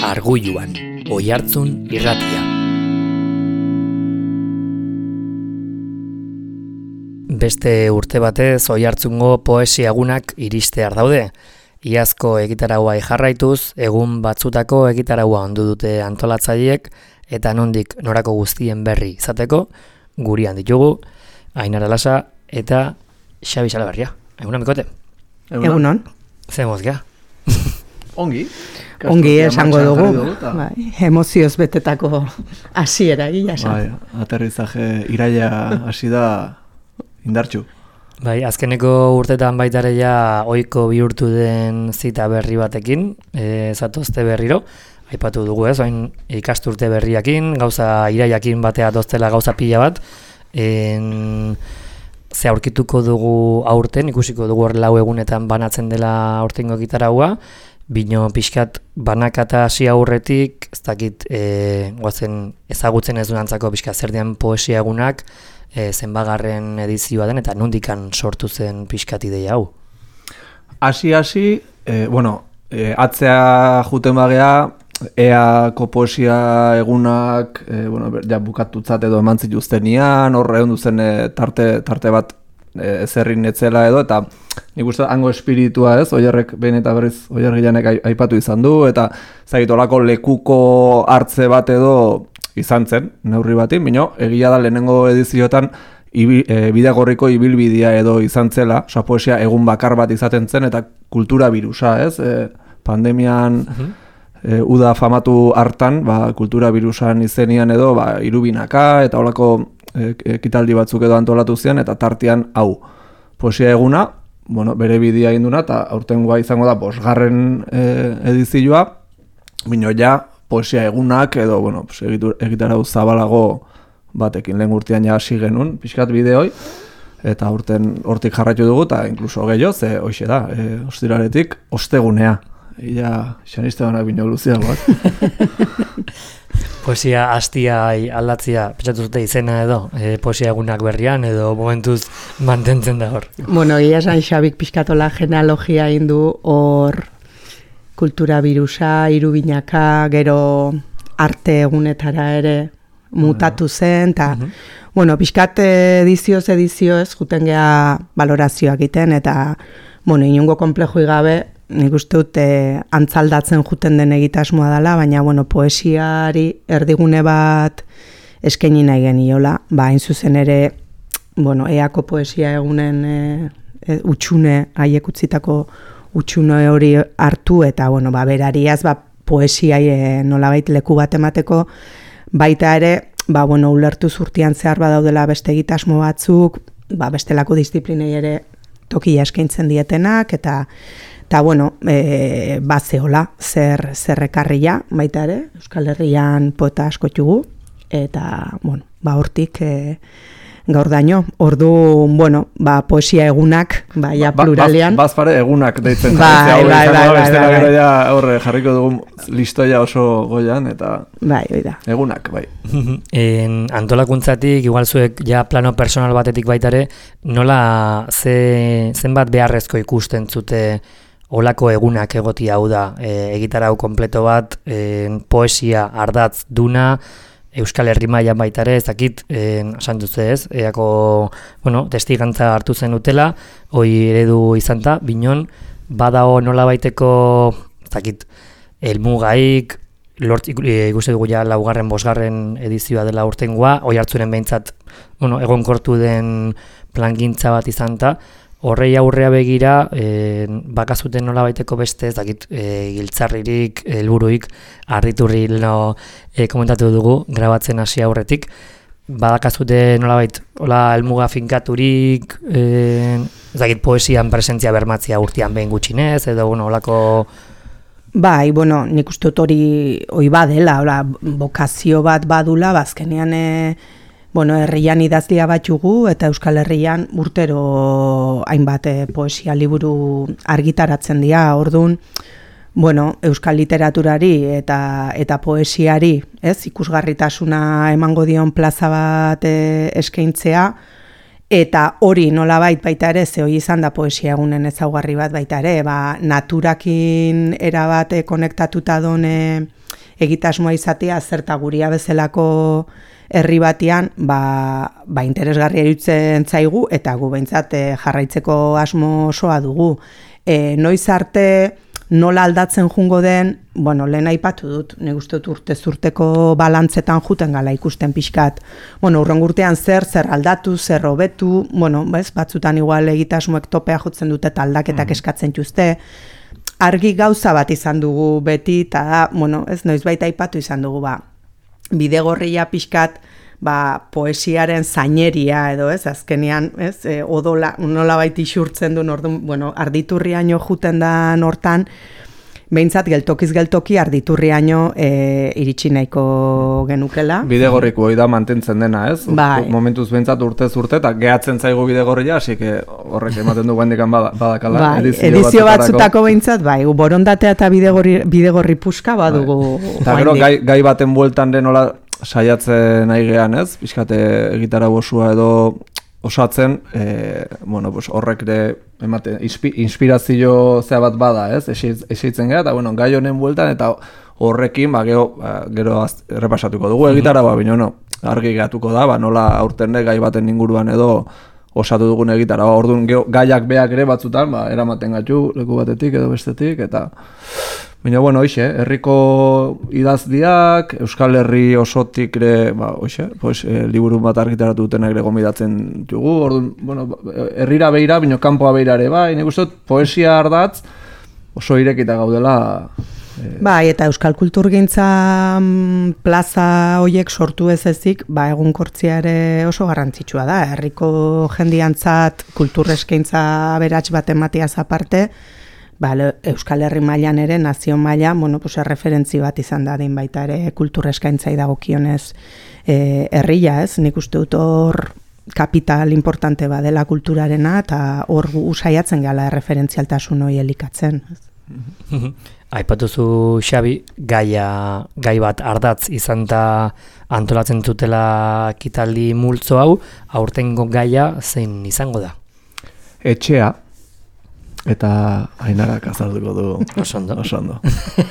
Arguluan, Oihartzun irratia. Beste urte batez Oihartzungo poesia egunak iristear daude. Iazko egitaraua jarraituz, egun batzutako egitaraua ondu dute antolatzaileek eta nondik norako guztien berri izateko, gurian ditugu, Ainara Lasa eta Xabi Salaberria. Egunon, Mikote? Egunon. Zer mozga? Ongi. Ongi esango dugu. Bai, emozioz betetako hasiera egia esan. Bai, aterrizaje iraila hasi da indartsu. Bai, azkeneko urtetan baitare ja ohiko bihurtu den zita berri batekin, zatozte berriro. Aipatu dugu ez, oin ikasturte berriakin, gauza iraiakin batea doztela gauza pila bat. Ze aurkituko dugu aurten, ikusiko dugu lau egunetan banatzen dela aurtengo gitaraua, bino pixkat banakata hasi aurretik, ez dakit goazen ezagutzen ez duantzako pixkat zer dian poesia egunak, zenbagarren edizioa den eta nondikan sortu zen pixkat ideia hau? Hasi, atzea juten bagea, eako poesia egunak bukatutzat edo eman zituztenian, horre egon duzen tarte bat ezerrin etzela edo, eta nik uste hango espiritua ez, Oierrek behin eta berriz Oiergilanek aipatu izan du, eta zagitolako lekuko hartze bat edo izan zen, neurri batin, bino, egia da lehenengo edizioetan Bidegorriko ibilbidea edo izan zela, poesia egun bakar bat izaten zen, eta kultura birusa, ez? Pandemian uda famatu hartan, kultura birusan izenian edo, irubinaka, eta holako ekitaldi batzuk edo antolatu zian, eta tartean hau. Poesia eguna, bere bidea induna, eta aurtengoa izango da, 5. edizioa, bino ja, poesia egunak edo, egitarau zabalago batekin lehen urtean ja hasi genuen, pixkat bideoi, eta hortik jarraitu dugu, eta inkluso gehiago, ze hoxe da, ostiraretik, ostegunea. Ia, xaniste banak bino luziagoak. Poesia hastia aldatzia, pentsatu zute izena edo, poesia egunak berrian edo momentuz mantentzen da hor. Ia esan Xabik pixkatola genealogia indu hor kultura birusa, irubinaka, gero arte egunetara ere mutatu zen, eta pixkat edizioz juten geha balorazioak egiten, eta inungo konplejoi gabe, nik uste dut antzaldatzen juten den egitasmoa dela, baina poesiari erdigune bat eskaini nahi geniola, hain zuzen ere eako poesia egunen utxune, haiek utzitako utxune hori hartu, eta berariaz poesia nolabait leku bat emateko, baita ere, ulertu zurtian zehar badaudela beste egitasmo batzuk, bestelako disiplinei ere tokia eskaintzen dietenak, eta zehola, zer ekarria, baita ere, Euskal Herrian poeta asko txugu, eta, hortik gaur daño, ordu, poesia egunak, pluralean. Bazpare egunak deitzen. Bai. Horre jarriko dugu listoia oso goian, eta egunak, bai. Antolakuntzatik, igual zuek ja plano personal batetik baitare, nola zenbat beharrezko ikusten zute olako egunak egoti hau da, egitarau kompleto bat, poesia ardatz duna, Euskal Herri mailan baita ere, ez dakit, esan duzte ez, eako, testigantza hartu zen utela, hoi eredu izan da, binon, badao nola baiteko, ez dakit, elmugaik, ikuste dugu ja 4., 5. edizioa dela urtengoa, Oihartzunen behintzat, egonkortu den plangintza bat izan da, horrei aurrea begira, bakazuten nola baiteko beste, ez dakit, giltzarririk, helburuik, harriturri komentatu dugu, grabatzen hasi aurretik, badakazute nola bait, helmuga finkaturik, ez dakit, poesian presentzia bermatzia urtean behin gutxinez, edo, olako... Bai, nik uste dut hori badela, bokazio bat badula, bazkenean... herrian idazlia batxugu eta Euskal Herrian urtero hainbat poesia liburu argitaratzen dira, orduan, euskal literaturari eta poesiari, ikusgarritasuna emango dion plaza bat eskaintzea, Eta hori nolabait baita ere, ze hori izan da poesia egunen ezaugarri bat baita ere, naturakin erabat konektatuta done egitasmoa izatea zerta guria bezalako herri batean ba interesgarria iruditzen zaigu eta gu behintzat jarraitzeko asmo osoa dugu. Noiz arte nola aldatzen jungo den, bueno, lehen aipatu dut, nik uste dut urtez urteko balantzetan juten gala ikusten pixkat. Bueno, urrengo urtean zer aldatu, zer hobetu, bueno, batzutan igual egitasmoek topea jotzen dute eta aldaketak eskatzen juzte. Argi gauza bat izan dugu beti, eta da, bueno, noizbait aipatu izan dugu, bidegorria pixkat, poesiaren zaineria edo, azkenean, odola, nolabait isurtzen du, bueno, arditurriaino juten da hortan, behintzat geltokiz geltoki arditurriaino iritsi nahiko genukela. Bidegorriko hori da mantentzen dena, ez? Bai. Momentuz behintzat urtez urte, eta gehatzen zaigu bidegorria, hasi que horrek ematen du guendikan badakala. Bai, edizio batzutako behintzat, borondatea eta bidegorri puska badugu. Eta gero, gai baten bueltan denola saiatzen nahi gehan, ez? Pixkate egitara bosua edo osatzen, bueno, pues horrek ere inspirazio zea bat bada, ez? Esitzen gara, eta bueno, gai honen bueltan, eta horrekin, gero errepasatuko dugu egitara, baina no, argi gehatuko da, nola aurten gai baten inguruan edo osatu dugun egitara. Orduan gaiak beak ere batzutan, eramaten gaitu leku batetik edo bestetik, eta baina, bueno, herriko idazdiak, Euskal Herri osotik ere, liburu bat argitaratu dutenak ere gomidatzen dugu, orduan, bueno, herrira beira, baina kanpoa beira ere, nik uste dut, poesia ardatz oso irekita gaudela. Bai, eta Euskal Kulturgintza plaza hoiek sortu ez ezik, egunkortzia ere oso garrantzitsua da, herriko jendiantzat kulturreskaintza aberats bat ematiaz aparte, Euskal Herri mailan ere, nazio mailan, bueno, referentzi bat izan da din baita ere kulturreskaintzai dagokionez herria, ez? Nik uste dut hor kapital importante badela kulturarena, eta hor saiatzen gala referentzialtasun hori elikatzen. Aipatuzu, Xabi, gai bat ardatz izan da antolatzen zutela kitaldi multzo hau, aurtengo gaia zein izango da? Etxea. Eta Ainarak azalduko du oso ondo.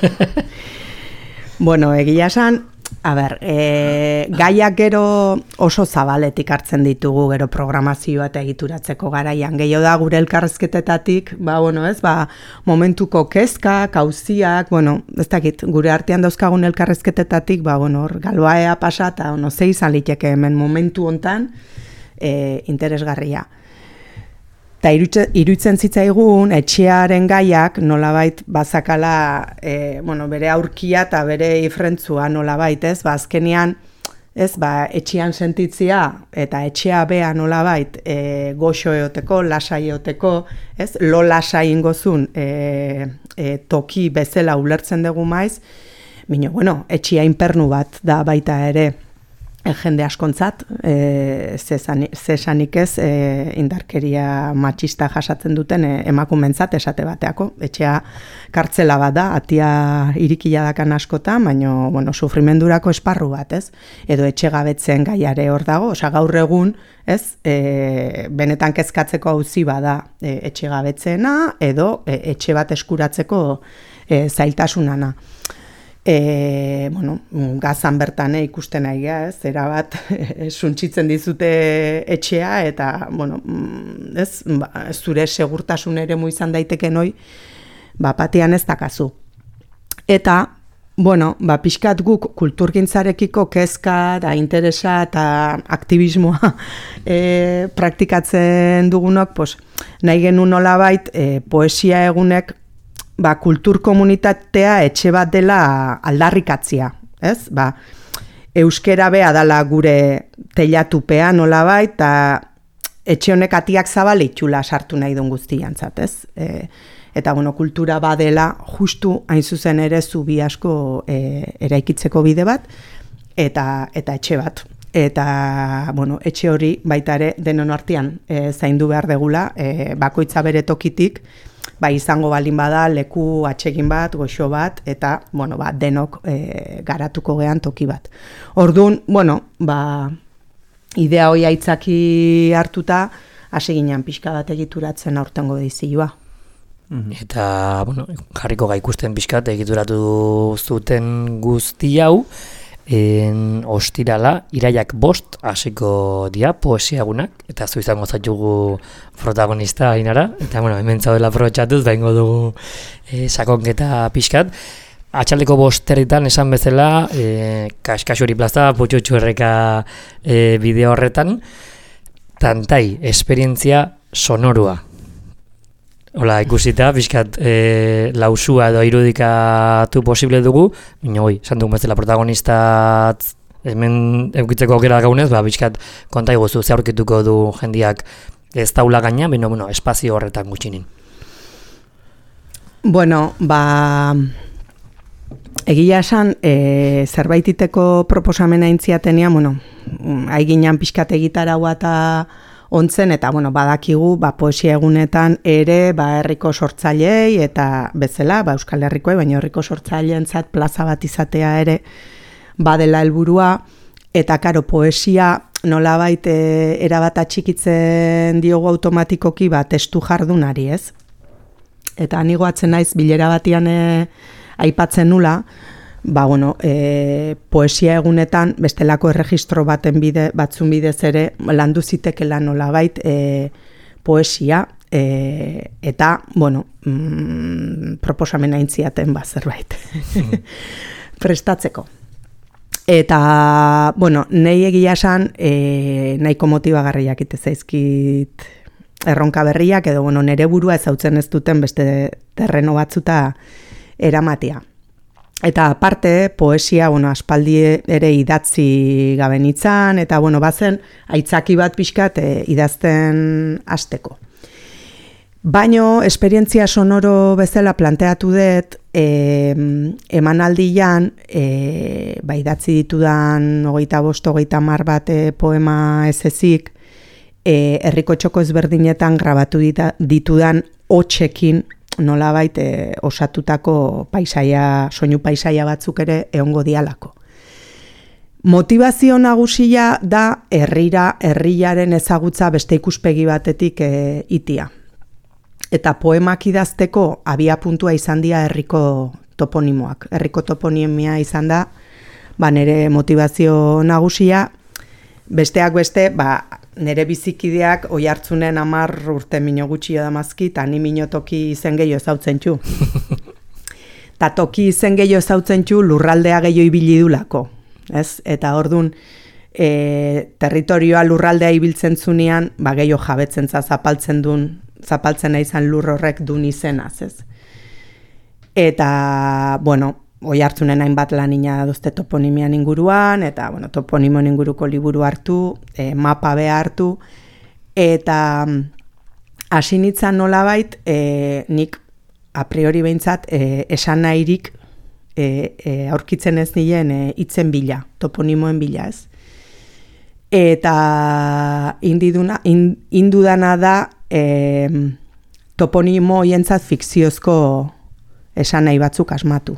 Bueno, egia esan, gaiak gero oso zabaletik hartzen ditugu, gero programazioa eta egituratzeko garaian. Gehiago da gure elkarrezketetatik, momentuko kezkak, auziak, ez dakit, gure artean dauzkagun elkarrezketetatik, galbaea pasa eta ze izan liteke hemen momentu hontan interesgarria. Eta iruditzen zitzaigun, etxearen gaiak nolabait bazakala bere aurkia eta bere ifrentzua nolabait, ez? Azkenean, etxean sentitzia eta etxea bea nolabait goxo eoteko, lasai eoteko, ez? Lo lasai ingozun toki bezala ulertzen dugu maiz, baina, etxea inpernu bat da baita ere, jende askontzat, zesanik ez indarkeria matxista jasatzen duten emakumentzat esate bateako. Etxea kartzela bat da, atia irikila dakan askotan, baina sufrimendurako esparru bat, ez? Edo etxegabetzen gaiare hor dago, gaur egun, ez? Benetan kezkatzeko auzi bada etxegabetzena, edo etxe bat eskuratzeko zailtasunana. Gazan bertan ikusten nahi ez, erabat suntsitzen dizute etxea eta, zure segurtasun ere izan daiteke noi, batean ez dakazu. Eta, pixkat guk kulturgintzarekiko kezka da interesa eta aktivismoa praktikatzen dugunok, nahi genuen nolabait poesia egunek kultur komunitatea etxe bat dela aldarrikatzia, ez? Euskera bea dela gure telatupea nolabait, eta etxe honek atiak zabalitxula sartu nahi duen guztiantzat, ez? Eta, kultura badela justu hain zuzen ere zubi asko eraikitzeko bide bat, eta etxe bat. Eta, etxe hori baita ere denon artean zaindu behar degula, bakoitza bere tokitik, izango balin bada leku atsegin bat, goxo bat, eta, denok garatuko gean toki bat. Orduan, idea hori aitzaki hartuta, hasi ginen pixka bat egituratzen aurtengo edizioa. Eta, bueno, jarriko ga ikusten pixkat egituratu zuten guzti hau, ostirala, iraiak 5 hasiko dira poesiagunak, eta zu izango zaitugu protagonista Ainara, eta bueno, hemen zaudela aprobetxatuz, baingo dugu sakonketa pixkat. Atxaldeko 5 esan bezala, Kaskaxuri plaza, Putxutxu erreka bideo horretan, tantai, esperientzia sonorua. Hola, ikusita, pixkat lausua edo irudikatu posible dugu, baina hoi, esan dugu bezala protagonista hemen eukitzeko aukera gaunez, pixkat konta iguzu, ze aurkituko du jendiak ez taula gaina, baina bueno, espazio horretan gutxinin. Bueno, egia esan, zerbaititeko proposamena intziatenia, bueno, haiginan pixkat egitaraua eta ontzen, eta bueno, badakigu poesia egunetan ere herriko sortzailei eta bezala, Euskal Herrikoei, baina herriko sortzaileentzat plaza bat izatea ere badela helburua, eta karo, poesia nolabait erabat atxikitzen diogu automatikoki testu jardunari, ez? Eta ni goatzen naiz bilera batian aipatzen nula, bueno, poesia egunetan bestelako erregistro batzun bidez ere landu zitekela nolabait poesia eta, bueno, proposamena intziaten zerbait prestatzeko. Eta, bueno, nahi egia esan nahiko motibagarriak ite zaizkit erronka berriak, edo, bueno, nere burua ezautzen ez duten beste terreno batzuta eramatia. Eta aparte, poesia, bueno, aspaldi ere idatzi gabe nitzan, eta, bueno, bazen, aitzaki bat pixkat idazten hasteko. Baino, esperientzia sonoro bezala planteatu dut, emanaldian, idatzi ditudan 25-30 bat poema ez ezik, herriko txoko ezberdinetan grabatu ditudan hotsekin, nolabait osatutako soinu paisaia batzuk ere egongo dialako. Motivazio nagusia da herriaren ezagutza beste ikuspegi batetik itia. Eta poemak idazteko abiapuntua izan dira herriko toponimoak. Herriko toponimia izan da, nire motivazio nagusia, besteak beste, nire bizikideak Oiartzunen 10 urte mino gutxi damazki, eta ni minotoki izen gehiago ezautzen txu. Ta toki izen gehiago ezautzen txu lurraldea gehiago ibili dulako. Eta ordun territorioa lurraldea ibiltzen zunean, gehiago jabetzen zapaltzen izan lur horrek dun izenaz, ez. Eta, bueno, Oiartzunen hainbat lanina dozte toponimian inguruan, eta bueno, toponimon inguruko liburu hartu, mapa beha hartu, eta hasi nintzen nolabait, nik a priori behintzat esan nahirik aurkitzen ez nien hitzen bila, toponimoen bila, ez. Eta indudana da toponimo hientzat fikziozko esan nahi batzuk asmatu.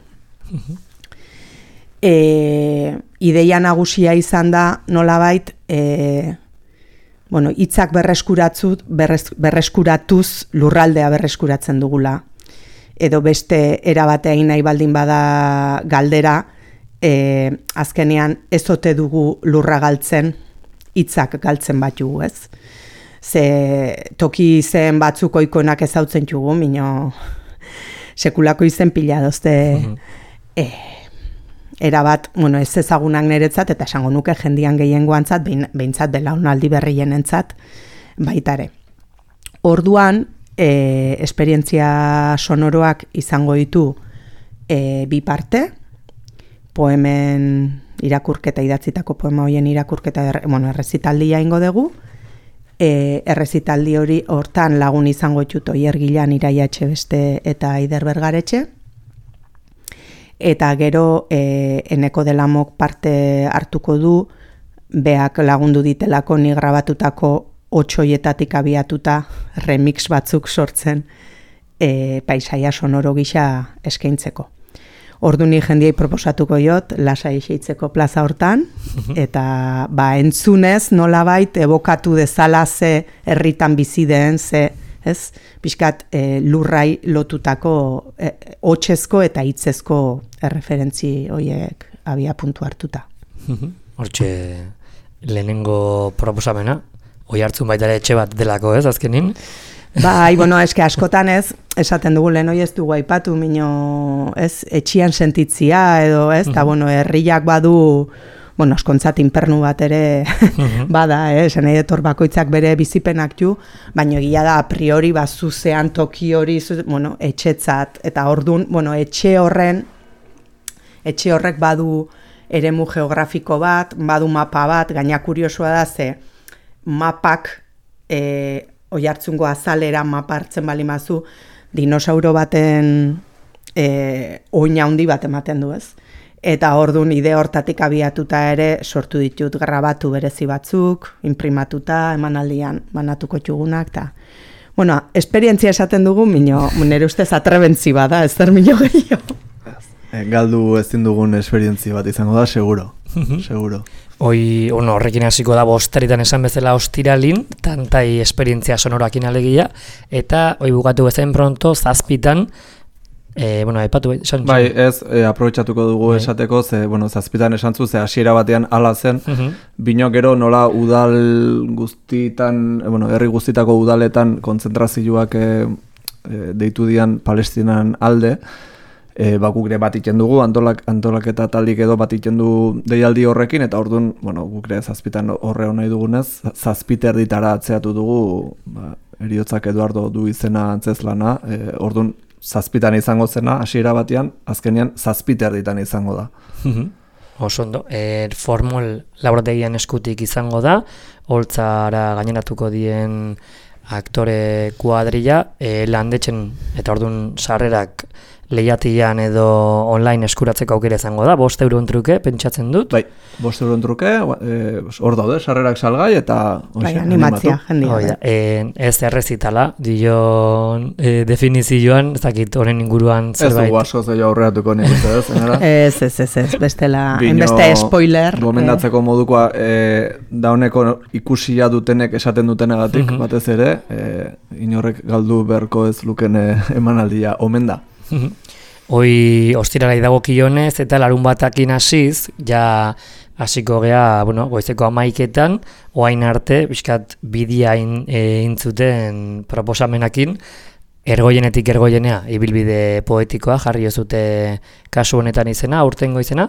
Ideia nagusia izan da nolabait hitzak berreskuratuz lurraldea berreskuratzen dugula, edo beste erabatein nahi baldin bada galdera, azkenean ez ote dugu lurra galtzen, hitzak galtzen batugu, ez? Ze toki izen batzuk oikonak ezautzen txugu, mino sekulako izen pila dozte erabat, ez ezagunak niretzat, eta esango nuke jendian gehiengoantzat, behintzat belaunaldi berrienentzat baitare. Orduan, esperientzia sonoroak izango ditu bi parte, poemen irakurketa, idatzitako poema horien irakurketa, errezitaldia ingo dugu, errezitaldi hori hortan lagun izango txuto Iergilan Iraia Etxebeste eta Aider Bergaretxe, eta gero Eneko Delamok parte hartuko du, beak lagundu ditelako ni grabatutako 8 abiatuta remix batzuk sortzen paisaia sonoro gisa eskaintzeko. Orduan jendiei proposatuko jot, lasai iseitzeko plaza hortan, eta entzunez nolabait ebokatu dezala ze herritan bizi den, ze ez? Pixkat lurrai lotutako hotsezko eta hitzezko erreferentzi horiek abia puntu hartuta. Hortxe lehenengo proposamena, hoi hartzun baita ere etxe bat delako, ez, azkenin? Bai, eske askotan ez, esaten dugu lehen hoi ez dugu aipatu, ez, etxian sentitzia edo, ez, eta herriak badu, askontzat inpernu bat ere bada, esan nahi detor bakoitzak bere bizipenak ju, baina egia da a priori zuzean toki hori, etxetzat, eta ordun, etxe horrek badu eremu geografiko bat, badu mapa bat, gaina kuriosoa da ze mapak, Oiartzungo azalera mapa hartzen bali mazu, dinosauro baten oina handi bat ematen du, ez? Eta ordun ide hortatik abiatuta ere sortu ditut grabatu berezi batzuk, imprimatuta, emanaldian banatuko txugunak, eta esperientzia esaten dugu, nire ustez atrebentzi bada, ez zer gehiago. Galdu ezin dugun esperientzia bat izango da, seguro. Seguro. Horrekin hasiko da bostaritan esan bezala ostiralin, tantai esperientzia sonorakin alegia, eta bukatu bezain pronto, zazpitan, aipatu bai, ez, aprobetxatuko dugu esateko, ze, zazpitan esantzu, ze hasiera batean hala zen, bino gero nola udal guztitan, herri guztitako udaletan kontzentrazioak deitu dian Palestinan alde, guk ere bat iten dugu, antolaketa taldik edo bat iten du deialdi horrekin, eta orduan, guk ere zazpitan horre nahi dugunez, zazpiter ditara atzeatu dugu, Heriotzak Eduardo du izena antzezlana, orduan zazpitan izango zena, hasiera batean, azkenean zazpiter ditan izango da. Osondo, formol laborategian eskutik izango da, holtzara gaineratuko dien aktore kuadrilla, landetzen, eta orduan sarrerak lehiatian edo online eskuratzeko aukera izango da, 5 euron truke, pentsatzen dut? Bai, 5 euron truke, hor daude, sarrerak salgai eta animatzia, jendia. Ez errezitala, dion definizioan, ez dakit honen inguruan zerbait. Ez dugu asko zeio aurreatuko nik uste, ez, bestela, enbeste spoiler. Gomendatzeko modukoa, dauneko ikusia dutenek esaten dutenagatik, batez ere, inorrek galdu beharko ez luken emanaldia, omen da. Hoi ostiralai dagokionez eta larun batakin hasiz, ja hasiko gea, goizeko 11etan, oain arte, bizkat bidia intzuten proposamenakin, ergoienetik ergoienea, ibilbide poetikoa, jarri zute kasu honetan izena, aurtengo izena.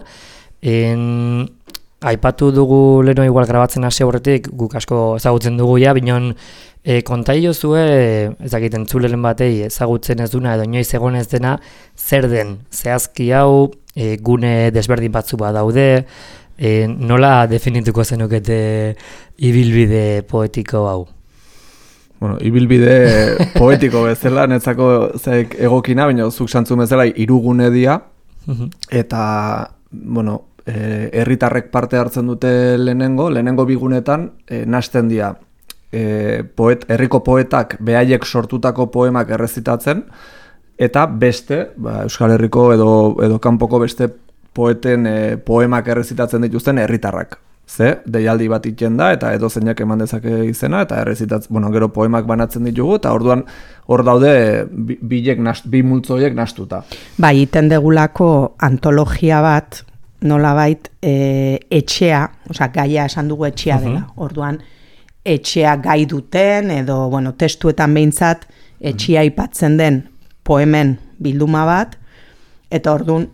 Aipatu dugu leno igual grabatzen hasi aurretik, guk asko ezagutzen dugu ja, binon kontai jozue, ezagiten zulelen batei ezagutzen ez duna edo inoiz egon ez dena, zer den, zehazki hau, gune desberdin batzu bat daude, nola definituko zenukete ibilbide poetiko hau? Ibilbide poetiko bezala, netzako egokina, baina zuk santzun bezala irugune dia, eta, herritarrek parte hartzen dute lehenengo bigunetan, nasten dira, herriko poetak behaiek sortutako poemak errezitatzen, eta beste, Euskal Herriko edo kanpoko beste poeten poemak errezitatzen dituzten herritarrak. Ze, deialdi bat iten da, eta edo zeinak eman dezake izena, eta errezitatzen, gero poemak banatzen ditugu, eta orduan hor daude bi multzoiek nastuta. Bai, iten degulako antologia bat, nolabait etxea, gaia esan dugu etxea dela, orduan etxea gai duten, edo, testuetan behintzat, etxea aipatzen den poemen bilduma bat, eta orduan,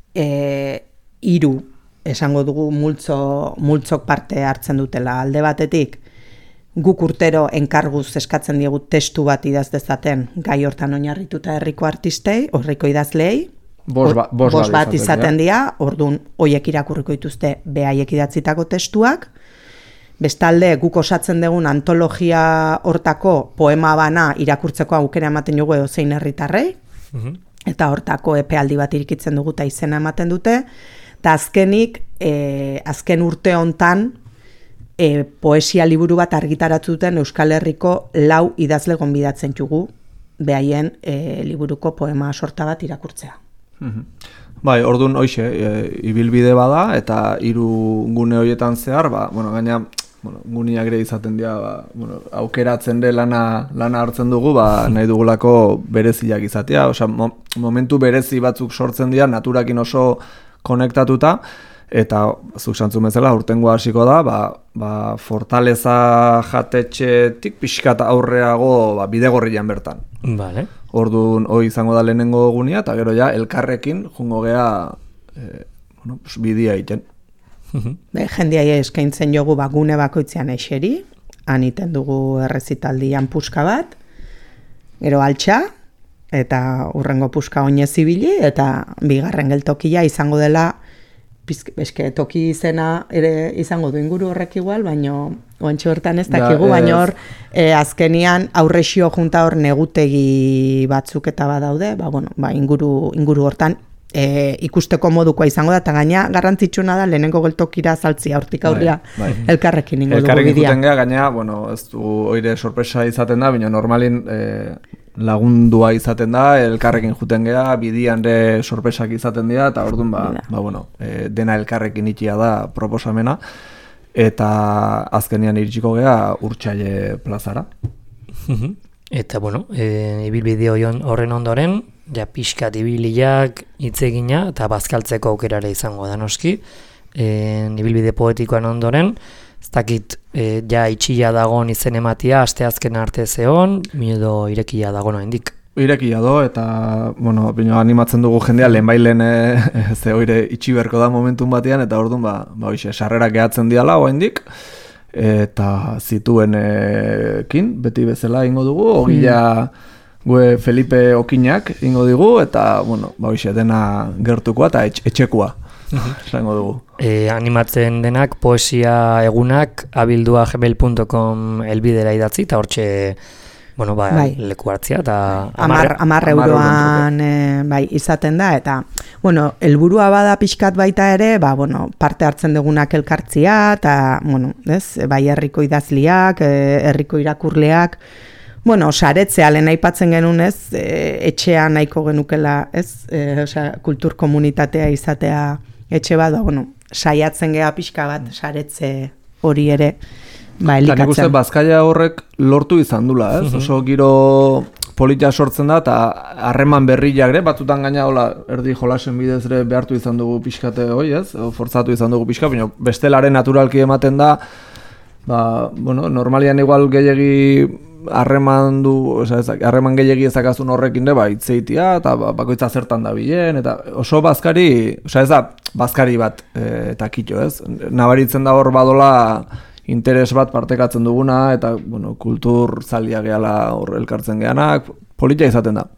3 esango dugu multzok parte hartzen dutela. Alde batetik, guk urtero enkarguz eskatzen diegu testu bat idaz dezaten, gai hortan oinarrituta herriko artistei, horriko idazlei, Bost bat izaten dira, orduan hoiek irakurriko dituzte behaiek idatzitako testuak. Bestalde, guk osatzen dugun antologia hortako poema bana irakurtzeko aukera ematen dugu edozein herritarrei, eta hortako epealdi bat irikitzen dugu eta izena ematen dute, eta azkenik, azken urte hontan, poesia liburu bat argitaratu duten Euskal Herriko 4 idazle gonbidatzen dugu, behaien liburuko poema sorta bat irakurtzea. Bai, orduan hoxe, ibilbide bada eta 3 gune horietan zehar, gaina guniak ere izaten dira, aukeratzen de lana hartzen dugu, nahi dugulako bereziak izatea, osea, momentu berezi batzuk sortzen dira, naturakin oso konektatuta, eta zuk santzun bezala, urtengoa hasiko da, fortaleza jatetxetik pixkat aurreago bidegorrian bertan. Vale. Orduan, hoi izango da lehenengo gunia, eta gero ja, elkarrekin jungo gea bidia egiten. Jendiai eskaintzen jogu gune bakoitzean eseri, han iten dugu errezitaldian puska bat, gero altxa, eta urrengo puska oinez ibili, eta bigarren geltokia izango dela, eske toki izena ere izango du inguru horrek igual, baino oantxo hortan ez dakigu, baino hor azkenian aurrexio junta hor negutegi batzuk eta badaude, inguru hortan ikusteko modukoa izango da, eta gaina garrantzitsuna da lehenengo geltokira saltzia, hortik aurria elkarrekin ingo dugu bidea. Elkarrekin juten geha, gaina, ez du oire sorpresa izaten da, baina normalin lagundua izaten da, elkarrekin juten geha, bidian ere sorpresak izaten dira, eta orduan, dena elkarrekin ikia da proposamena, eta azkenean iritsiko geha Urtsaile plazara. Eta, ibilbide horren ondoren, pixkat ibiliak hitzegina eta bazkaltzeko aukerare izango da noski, ibilbide poetikoan ondoren, ez dakit, itxia dagoen izen ematia, asteazken arte zeon, edo irekia dagoen oraindik. Irekia do, eta, animatzen dugu jendea, lehenbailen ze oire itxi berko da momentun batean, eta orduan, sarrerak gehatzen diala oraindik, eta zituenekin, beti bezala ingo dugu, ogila gue Felipe Okinak ingo digu, eta, dena gertukoa eta etxekoa. Esango dugu. Animatzen denak poesia egunak abildua@gmail.com elbidera idatzi, eta hortxe leku hartzia, eta 10 euroan izaten da, eta helburua bada pixkat baita ere, parte hartzen dugunak elkartzia, eta bai herriko idazliak, herriko irakurleak, saretzea lehen aipatzen genunez, etxea nahiko genukela, kultur komunitatea izatea etxe bat, saiatzen geha pixka bat, saretze hori ere, elikatzen. Nik uste Bazkaia horrek lortu izan dula, oso giro politia sortzen da, eta harreman berriak ere, batzutan gaina erdi jolasen bidez ere behartu izan dugu pixkate hoi, forzatu izan dugu pixka, baina bestelaren naturalki ematen da, normalian igual gehiagi harreman gehiagi ezakazun horrekin de, itzeitia, eta bakoitza zertan da bilen, eta oso bazkari, ez da, bazkari bat eta kito, ez? Nabaritzen da hor badola interes bat partekatzen duguna, eta, kultur zalia gehala hor elkartzen geanak, politia izaten da.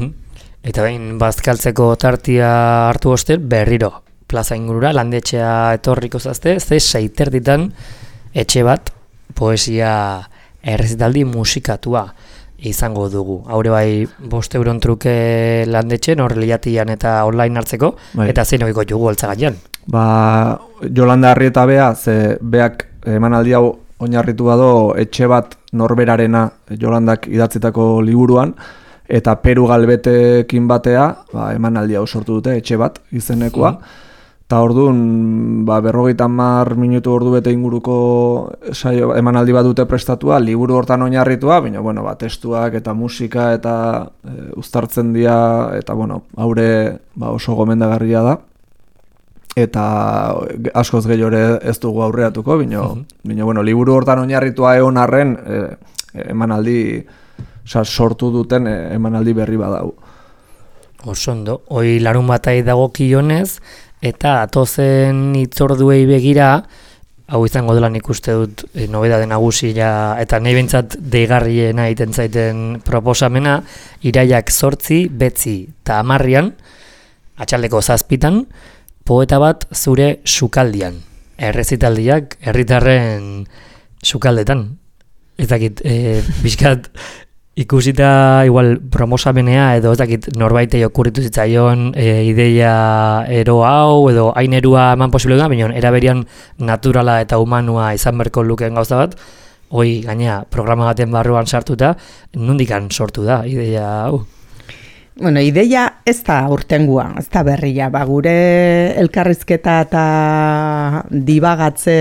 Eta behin, bazkaltzeko tartia hartu ostel, berriro, plaza ingurura, landetxea etorriko zazte, ze seiterditan etxe bat, poesia errezitaldi musikatua izango dugu. Haure bai 5 euron truke landetxen, hor liatian eta online hartzeko, eta zein ogiko jugu altzagaian. Jolanda Arrieta bea, ze beak emanaldi hau oinarritu bado etxe bat norberarena Jolandak idatzitako liburuan, eta Peru Galbetekin batea, emanaldi hau sortu dute etxe bat izenekoa, eta orduan, 50 minutu ordu bete inguruko emanaldi bat dute prestatua, liburu hortan oinarritua, baina, testuak eta musika eta uztartzen dira, eta, haure oso gomendagarria da. Eta askoz gehiore ez dugu aurreatuko, baina, liburu hortan oinarritua egon arren, emanaldi, sortu duten emanaldi berri badau. Osondo, hoi larun batai dagokionez, eta atozen hitzorduei begira, hau izango dela nik uste dut nobedade nagusia eta nahi behintzat deigarriena egiten zaiten proposamena, iraiak 8, 9 eta 10 atxaldeko 7 poeta bat zure sukaldian. Errezitaldiak herritarren sukaldetan. Ez dakit, bizkat ikusita igual promosamenea edo ez dakit norbaitei okurritu zitzaion ideia ero hau edo hain erua eman posible da, baina eraberian naturala eta humanua izan berko lukeen gauza bat, hoi gaina programa baten barruan sartuta, nondikan sortu da ideia hau? Bueno, ideia ez da urtengua, ez da berria, gure elkarrizketa eta dibagatze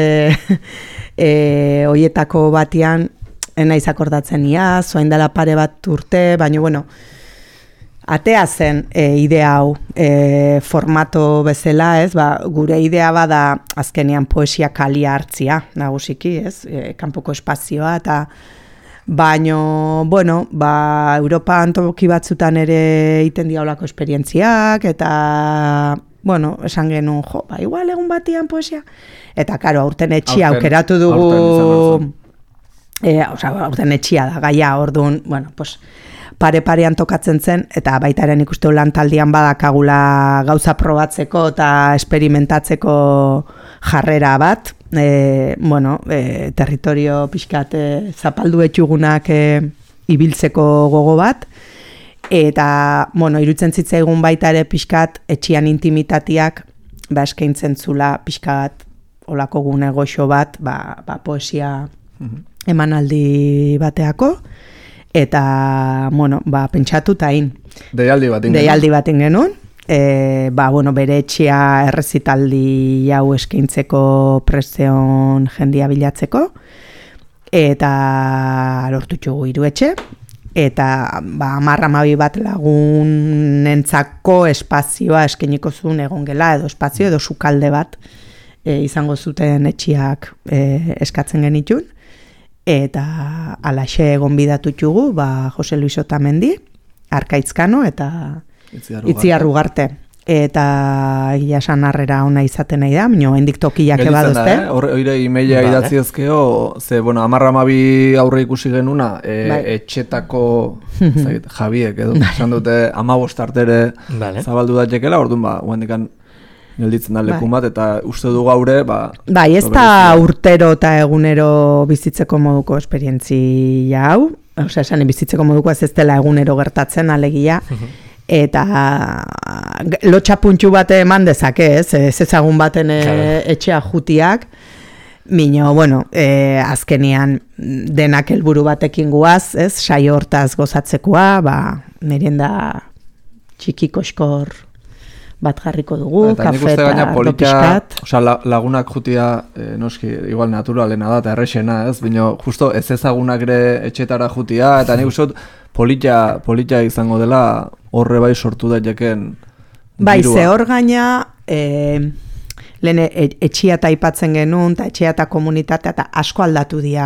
hoietako batian, naiz akordatzen ia, zoain dela pare bat urte, baina, bueno, atea zen idea hau formato bezala, ez, gure idea bada azkenean poesia kalia hartzia, nagusiki, ez, kanpoko espazioa, eta baino, bueno, Europa antoki batzutan ere iten diaulako esperientziak, eta, bueno, esan genuen, igual egun batian poesia. Eta, karo, aurten etxia aukeratu dugu, aurten etxia da, gaia, orduan, bueno, pues, pare-parean tokatzen zen, eta baitaren ikuste lan taldian badakagula gauza probatzeko eta experimentatzeko jarrera bat, territorio pixkat zapaldu etxugunak ibiltzeko gogo bat, eta, irutzen zitzaigun baita ere pixkat etxian intimitatiak eskaintzen zula pixkat olako gune goxo bat, poesia emanaldi bateako, eta, pentsatu tahin. Deialdi batin genuen. Bere etxea errezitaldi hau eskaintzeko preseon jendia bilatzeko, eta lortu txugu 3 etxe, eta 10-12 bat lagunentzako espazioa eskainiko zuen egon gela, edo espazio, edo sukalde bat izango zuten etxiak eskatzen genitun, eta alaxe gonbidatu txugu, Jose Luis Otamendi, Arkaitzkano, eta Itziar Ugarte. Eta egia esan harrera ona izaten nahi da, minio, hendik tokiak ebadozte. Hoire emaila idatzi ezkeo, ze, 10-12 aurre ikusi genuna, etxetako Javiek, edo, esan dute 15 artere zabaldu datekela, orduan, guendikan gelditzen da lekun bat, eta uste du gaure, ez da urtero eta egunero bizitzeko moduko esperientzia hau, esan bizitzeko moduko ez dela egunero gertatzen, alegia, eta lotxapuntxu bate eman dezake, ez ezagun baten etxea jutiak, mino, azkenian denak helburu batekin guaz, ez, saio hortaz gozatzekoa, merienda txiki koskor bat jarriko dugu, kafe eta dopiskat. Lagunak jutia, noski, igual naturalena da, eta errexena, ez? Bino, justo ez ezagunak ere etxetara jutia, eta nik uste polita izango dela horre bai sortu daiteken dirua. Ze hor gaina, lehen etxia eta aipatzen genuen, eta etxia eta komunitatea, eta asko aldatu dira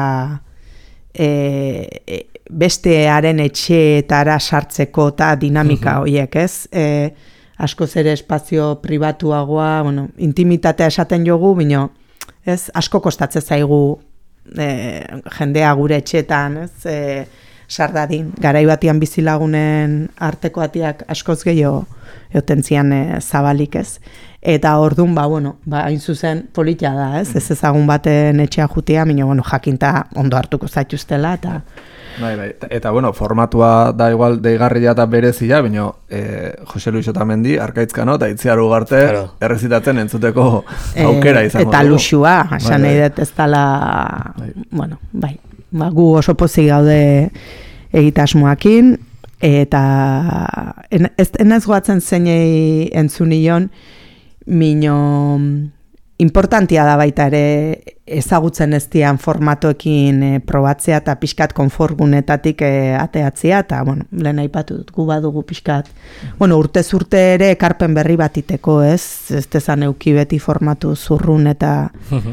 bestearen etxeetara sartzeko eta dinamika horiek, ez? Askoz ere espazio pribatuagoa, intimitatea esaten jogu, bino, ez, asko kostatzen zaigu jendea gure etxetan, ez, sardadin, garai batian bizilagunen arteko atiak askoz gehiago eutentzian zabalik, ez. Eta orduan, hain zuzen politia da, ez, ez ezagun baten etxea jutea, bino, jakinta ondo hartuko zaituztela, eta Bai, eta formatua da igual deigarria eta berezia, bino Jose Luis Otamendi, Arkaitzkano eta Itziar Ugarte errezitatzen entzuteko aukera izango. Eta luxua, esan nahi dut ez dela, gu oso pozik gaude egitasmoakin, eta enaz goatzen zeinei entzunion, mino importantia da baita ere ezagutzen ez dian formatoekin probatzea eta pixkat konfortgunetatik ateatzea, eta, lehen aipatu dut, gu badugu pixkat. Urtez urte ere ekarpen berri bat iteko, ez tezan euki beti formatu zurrun eta,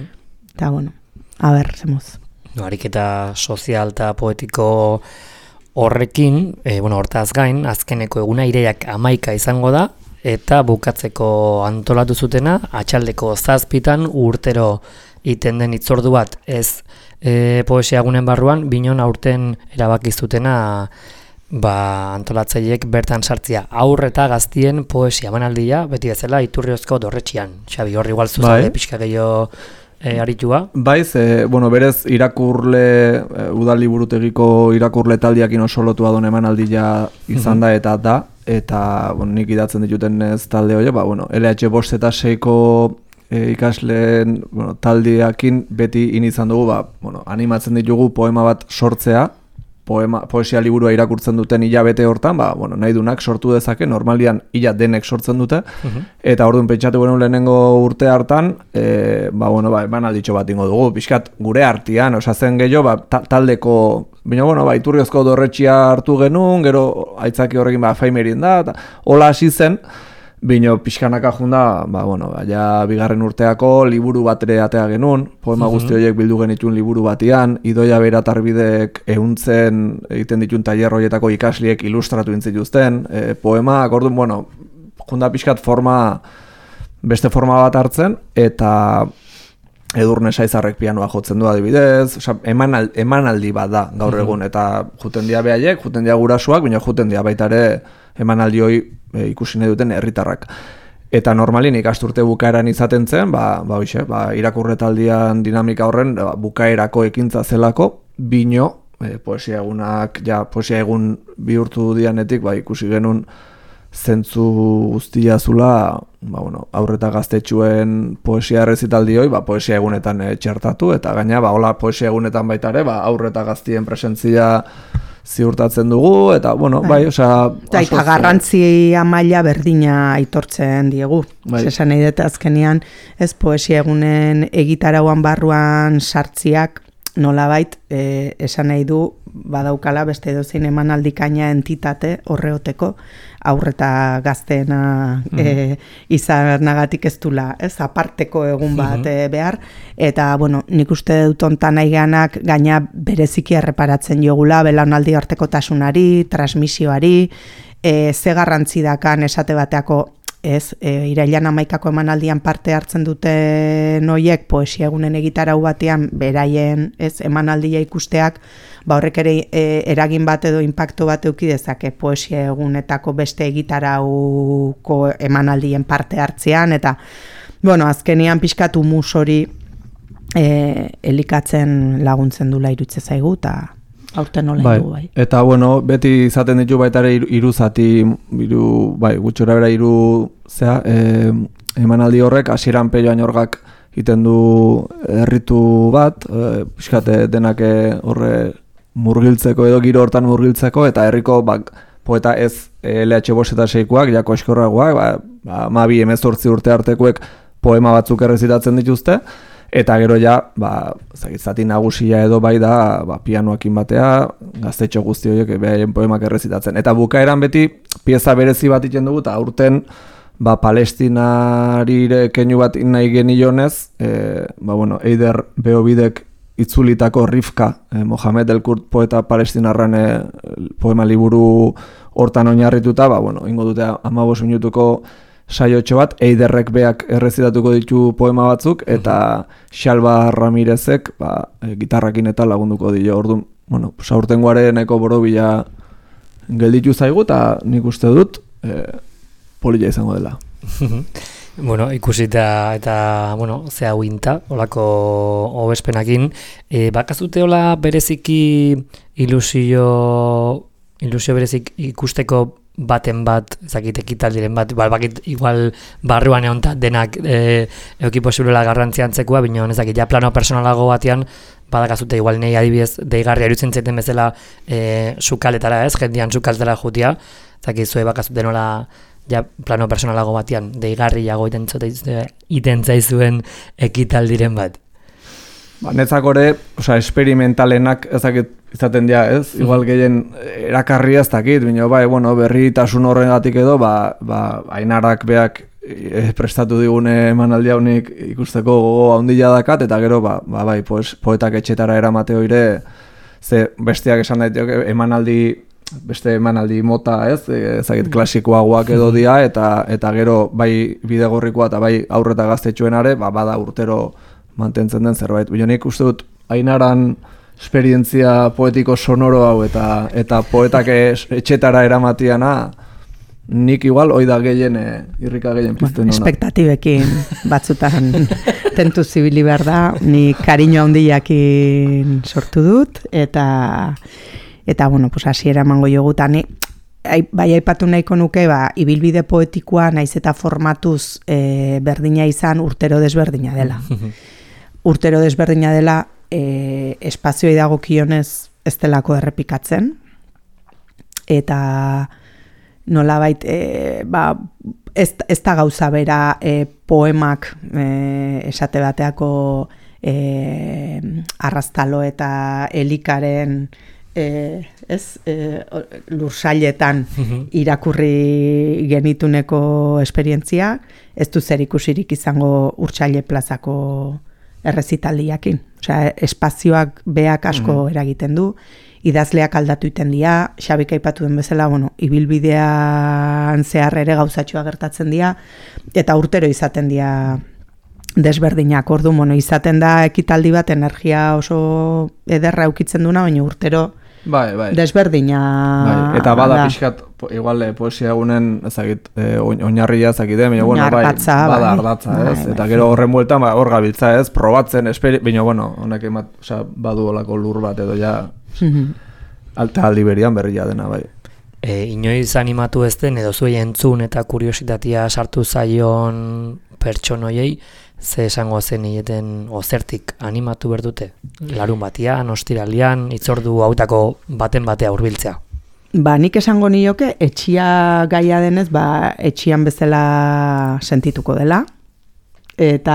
zemoz. Ariketa sozial eta poetiko horrekin, hortaz gain, azkeneko eguna ireiak 11 izango da, eta bukatzeko antolatu zutena, atxaldeko 7 urtero iten den hitzordu bat, ez poesiagunen barruan, binon aurten erabaki zutena antolatzaileek bertan sartzia. Haur eta gaztien poesia emanaldia, beti bezala Iturriozko Dorretxian. Xabi, horri igual zuzade, pixka gehiago aritua. Berez irakurle, udaliburutegiko irakurle taldiakin oso lotua don emanaldia izan da eta da, eta nik idatzen dituten ez talde hori, LH bost eta 6ko ikasleen taldeakin beti izan dugu, animatzen ditugu poema bat sortzea, poesia liburua irakurtzen duten hilabete hortan, bueno, nahi dunak sortu dezake, normalian hila denek sortzen dute, eta orduan pentsatu genuen lehenengo urte hartan, bueno, emanalditxo bat ingo dugu, pixkat gure artean, zen gehiago, taldeko, baina, bueno, iturriozko dorretxia hartu genuen, gero aitzaki horrekin faimerin da, eta hola hasi zen, bino pixkanaka junda, bueno, ja bigarren urteako liburu bat ere atea genuen, poema guzti horiek bildu genituen liburu batian, Idoia Beratarbidek ehuntzen egiten dituen tailer horietako ikasliek ilustratu intzituzten, poemak, orduan, bueno, junda pixkat beste forma bat hartzen, eta Edurne Saizarrek pianoa jotzen du adibidez, emanaldi bat da gaur egun, eta juten dia behaiek, juten dia gurasuak, baina juten dia baita ere emanaldi hori ikusi nahi duten herritarrak. Eta normalin ikasturte bukaeran izaten zen, irakurretaldian dinamika horren bukaerako ekintza zelako, bino poesia egunak, poesia egun bihurtu dianetik, ikusi genuen zentzu guztia zula, aurreta gaztetxuen poesia errezitaldi hoi, poesia egunetan txertatu, eta gaina, hola poesia egunetan baita ere, aurreta gaztien presentzia ziurtatzen dugu, eta, eta garrantzia maila berdina aitortzen diegu. Esan nahi dut azkenean, ez poesia egunen egitarauan barruan sartziak, nolabait, esan nahi du, badaukala beste edozein emanaldikaina entitate horreoteko, aurreta gazteena izanagatik ez dula, ez, aparteko egun bat behar, eta, nik uste dut ontan nahi ganak gaina bereziki erreparatzen jogula, belaunaldi arteko tasunari, transmisioari, ze garrantzi dakan esate bateako, ez, irailan 11ko emanaldian parte hartzen duten noiek poesia egunen egitarau batean beraien, ez, emanaldia ikusteak, horrek ere eragin bat edo inpaktu bat eduki dezake poesia egunetako beste egitarauko emanaldien parte hartzean, eta, azkenean pixkatu mus hori elikatzen laguntzen dula irutze zaigu, eta aurten nola du, bai. Eta, beti izaten ditu baita ere hiru zati, gutxora bera emanaldi horrek, hasieran Pello Añorgak egiten du erritu bat, pixkate denak horre murgiltzeko edo giro hortan murgiltzeko, eta herriko poeta ez LH Bost eta Seikoak, jako eskorragoak, 12-18 urte artekoek poema batzuk errezitatzen dituzte, eta gero zati nagusia edo bai da pianoakin batea, gaztetxo guzti horiek behaien poemak errezitatzen. Eta bukaeran beti pieza berezi bat iten dugu, eta aurten Palestinari keinu bat nahi genionez, Eider Beobidek itzulitako Rifka, Mohamed El Kurt poeta palestinarran poema liburu hortan oinarrituta, ingo dute 15 minutuko saiotxo bat, Eiderrek beak errezitatuko ditu poema batzuk, eta Xalba Ramirezek gitarrakin eta lagunduko dio. Orduan, aurtengoare nahiko borobila gelditu zaigu, eta nik uste dut polilla izango dela. Ikusita eta, zea huinta, olako hobespenakin. Bakazute hola bereziki ilusio berezik ikusteko baten bat, ezakit ekitaldiren bat, bakit igual barruan egonta denak euki posiblela garrantzia antzekua, bino ezakit ja plano personalago batean, badakazute igual nahi adibidez deigarria irutzen zaiten bezala sukaletara, ez, jendian sukaltara jutia, ezakit zue bakazute nola ja plano personalago batean deigarriago iten zaizuen ekitaldiren bat. Netzako ere, esperimentalenak ezakit izaten dira, ez? Igual gehien erakarri ez dakit, berritasun horregatik edo, Ainarak beak prestatu digune emanaldi haunik ikusteko gogo handia dakat, eta gero, poetak etxetara eramate hoire, ze besteak esan daiteke beste emanaldi mota, ez? Ezakit klasikoagoak edo dia, eta gero, bai bidegorrikoa eta bai aurreta gaztetxuenare, bada urtero mantentzen den zerbait. Nik uste dut, Ainaran esperientzia poetiko sonoro hau eta poetak etxetara eramatiana, nik igual hoi da gehien, irrika gehien pizten duna. Espektatibekin batzutan tentu zibili behar da, ni kariño handiakin sortu dut, eta hasiera emango jogutan, bai aipatu nahiko nuke, ibilbide poetikoa naiz eta formatuz berdina izan urtero desberdina dela. Urtero desberdina dela, espazioi dagokionez ez delako errepikatzen, eta nolabait ez da gauza bera poemak esate bateako arrastalo eta elikaren lursailetan irakurri genituneko esperientzia, ez du zer ikusirik izango Urtsaile plazako errezitaldiakin. Osea, espazioak beak asko eragiten du, idazleak aldatu iten dira, Xabik aipatu den bezala, ibilbidean zehar ere gauzatxoa gertatzen dira, eta urtero izaten dira desberdinak. Ordu, izaten da ekitaldi bat energia oso ederra eukitzen duna, baina urtero desberdina. Eta bada pixkat, igual poesia egunen, oinarria ezakite, baina bada ardatza, ez? Eta gero horren bueltan, hor gabiltza, ez? Probatzen, baina, honek badu olako lur bat edo ja, alta liberian berria dena, bai. Inoiz animatu ez den, edo zuei entzun eta kuriositatea sartu zaion pertsonoiei, ze esango zen hileten ozertik animatu berdute? Larun batian, ostiralian, itzordu hautako baten batea hurbiltzea. Nik esango nioke, etxia gaia denez, etxian bezala sentituko dela. Eta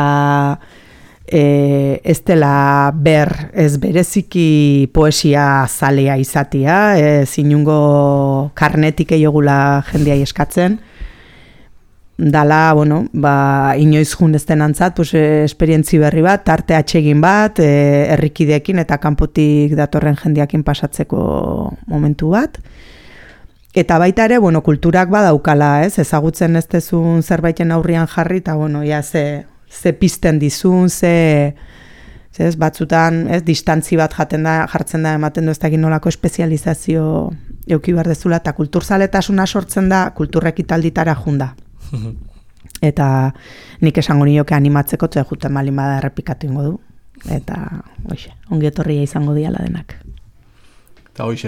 ez dela ez bereziki poesia zalea izatia, zinungo karnetik eiogula jendeai eskatzen. Dala, inoiz jun ez denantzat, esperientzi berri bat, tarte atsegin bat, herrikideekin eta kanpotik datorren jendeakin pasatzeko momentu bat. Eta baita ere, kulturak badaukala, ezagutzen ez dezun zerbaiten aurrian jarri, eta ze pizten dizun, batzutan, distantzi bat jartzen da, ematen du ez dakit nolako espezializazio euki behar dezula, eta kulturzaletasuna sortzen da, kulturrekitalditara junda. Eta nik esango nioke animatzeko ze juten malin bada errepikatu ingo du. Eta, ongi etorria izango diala denak. Eta hoxe.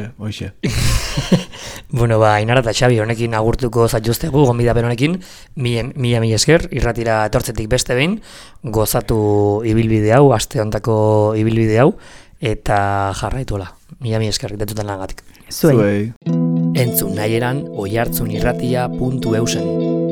Ainara eta Xabi honekin agurtuko zaituztegu, gonbidapen honekin, mila esker, irratira etortzetik beste behin, gozatu ibilbide hau, aste hontako ibilbide hau, eta jarraituela. Mila esker, detuten langatik. Zuei. Entzun nahieran oihartzunirratia.eusen.